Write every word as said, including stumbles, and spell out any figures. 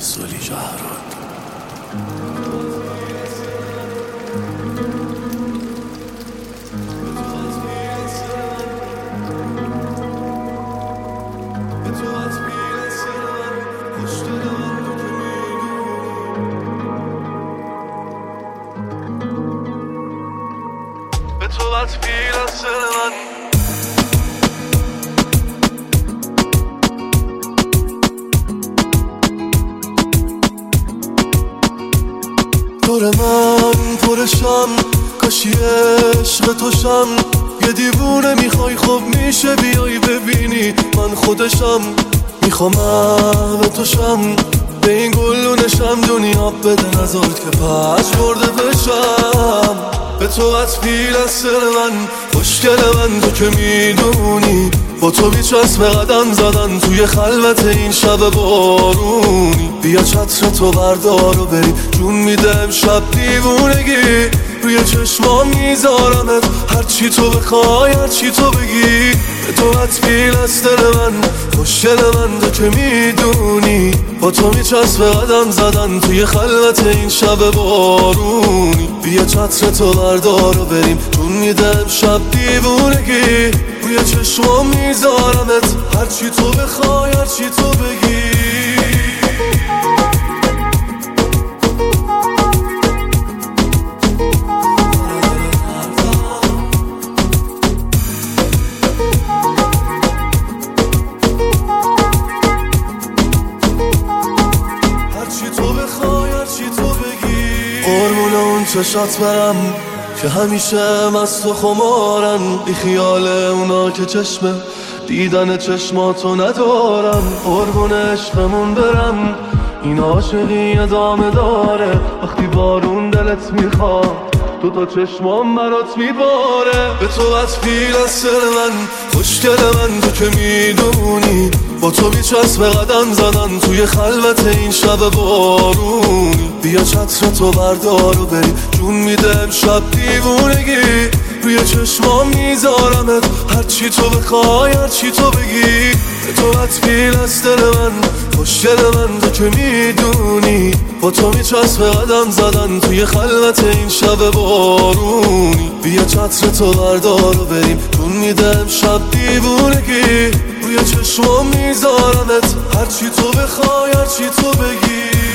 سولی جهران به تو بطفیل از سر من دور من پرشم کاشی عشق توشم یه دیوونه میخوای خب میشه بیای ببینی من خودشم میخوام به توشم به این گلونشم دنیا بده نذارد که پش برده بشم به تو بطفیل از سر من خوشگل من تو که میدونی با تو بیچسب قدم زدن توی خلوت این شب بارونی بیا چتر تو بردار و بریم جون میده امشب دیوونگی روی چشمام میذارمت هرچی تو بخوای هرچی تو بگی به تو بطفیل از دل من خوشگل من تو که میدونی با تو میچسب قدم زدن توی خلوت این شب بارونی بیا چتر تو بردار و بریم جون میده امشب دیوونگی روی چشمام میذارمت هرچی تو بخوای هرچی تو بگی هرچی تو بخوای هرچی تو بگی قربون اون چشات برم که همیشه مست و خمارن بی خیال اونا که چشم دیدن چشماتو ندارم قربون عشقمون برم این عاشقی ادامه داره وقتی بارون دلت میخواد تو تا چشمام برات میباره به تو بطفیل از سر من خوشگل من تو که میدونی با تو بیچسب قدم زدن توی خلوت این شب بارونی بیا چتر تو بردار و بریم جون میده امشب دیوونگی روی چشمام میذارمت هرچی تو بخوای هرچی تو بگی به تو بطفیل از دل من خوشگل من تو که میدونی با تو میچسب قدم زدن توی خلوت این شب بارونی بیا چتر تو بردار و بریم جون میده امشب دیوونگی روی چشمام میذارمت هرچی تو بخوای هرچی تو بگی